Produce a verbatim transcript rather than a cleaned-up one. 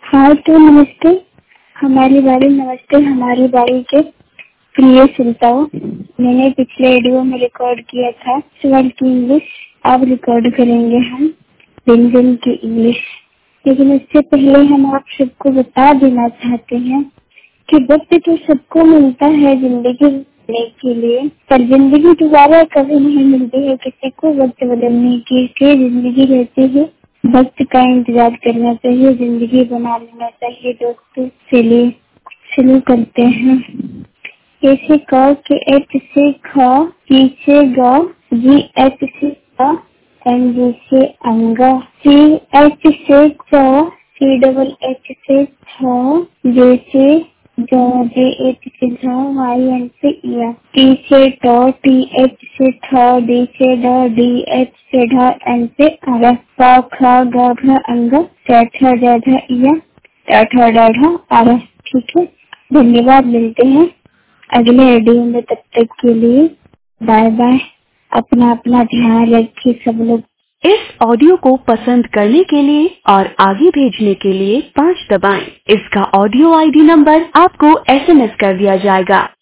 हाँ तो नमस्ते। हमारी बारी नमस्ते हमारी बारी के प्रिय श्रोताओं, मैंने पिछले वीडियो में रिकॉर्ड किया था स्वर की इंग्लिश। अब रिकॉर्ड करेंगे हम व्यंजन की इंग्लिश। लेकिन उससे पहले हम आप सबको बता देना चाहते हैं कि वक्त तो सबको मिलता है जिंदगी बदलने के लिए, पर जिंदगी दोबारा कभी नहीं मिलती है किसी को वक्त बदलने की। जिंदगी रहती है, वक्त का इंतजार करना चाहिए, जिंदगी बना लेना चाहिए। दोस्तों चलिए शुरू करते हैं। ऐसे क के एच से ख, ई से ग, जी एच से क, एन जी से अंगा, सी एच से च, सी डबल एच से छ, जे से ज, जे एच से झ, वाई एन से इया, टी से ट, टी एच से ठ, डी से ड, डी एच से ढ, एन से अर, प ख ग घ अंग, च छ ज झ इया, ट ठ ड ढ आर। ठीक है, धन्यवाद। मिलते हैं अगले वीडियो में, तब तक के लिए बाय बाय। अपना अपना ध्यान रखिए सब लोग। इस ऑडियो को पसंद करने के लिए और आगे भेजने के लिए पाँच दबाएं। इसका ऑडियो आईडी नंबर आपको एसएमएस कर दिया जाएगा।